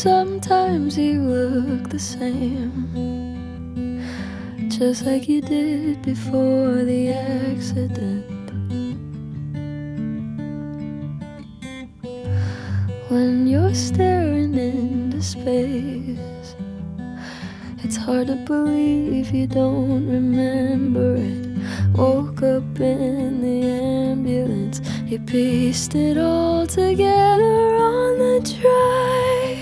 Sometimes you look the same, just like you did before the accident. When you're staring into space, it's hard to believe you don't remember it. Woke up in the ambulance, you pieced it all together on the drive.